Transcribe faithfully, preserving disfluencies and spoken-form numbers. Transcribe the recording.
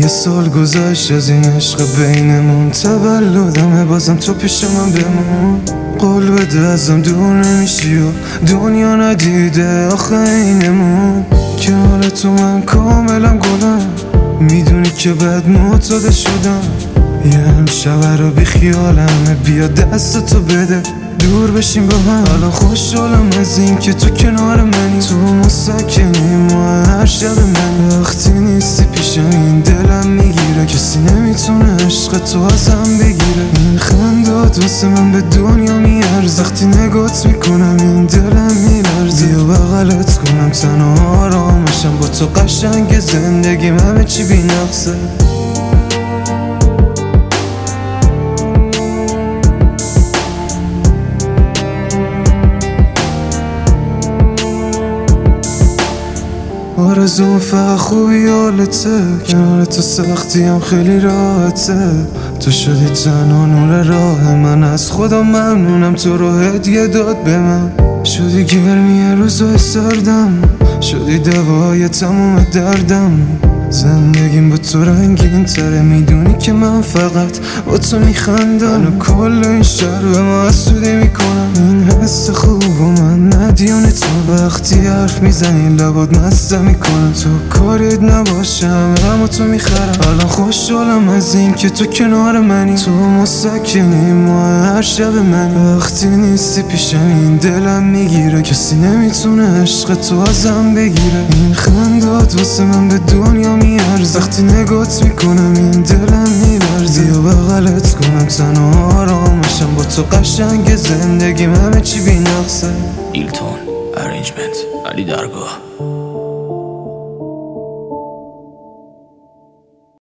یه سال گذشت از این عشق بینمون، تولدمه بازم تو پیش من بمون. قول بده ازم دور نمیشی و دنیا ندیده آخه اینمون. کنار تو من کاملم گلم، میدونی که بد معتاده شدم. یه همشبه رو بی خیالمه، بیا دست تو بده دور بشیم با هم. حالا خوشحالم از این که تو کنار منی، تو مسکنی ما هر شب منی. وقتی نیستی پیشم این دلم میگیره، کسی نمیتونه عشق تو ازم بگیره. این خندات واسه من به دنیا میارزه، وقتی نگات میکنم این دلم میلرزه. بیا بغلت کنم تنها آرامشم، با تو قشنگ زندگیم همه چی بی نقصه. آرزوم فقط خوبی حالته، کنار تو سختی هم خیلی راحته. تو شدی تنها نور راه من، از خدا ممنونم تو رو هدیه داد به من. شدی گرمی روزای سردم، شدی دوای تموم دردم. زندگیم با تو رنگین تره، میدونی که من فقط با تو میخندم. منو کل این شهر به ما حسودی میکنم، این حس خوب و من ندیان تو. وقتی حرف میزنی لبات مسته میکنم، تو کاریت نباشم اما تو میخرم. الان خوشحالم از این که تو کنار منی، تو مسکنی ما هر شب منی. وقتی نیستی پیشم این دلم میگیره، کسی نمیتونه عشق تو ازم بگیره. این خندات واسه من به دنیا میارزه، وقتی نگات میکنم این دلم میلرزه. بیا بغلت کنم تنها آرامشم، با تو قشنگ زندگیم همه چی بی نقصه. ایلتون ارنجمنت علی درگاه.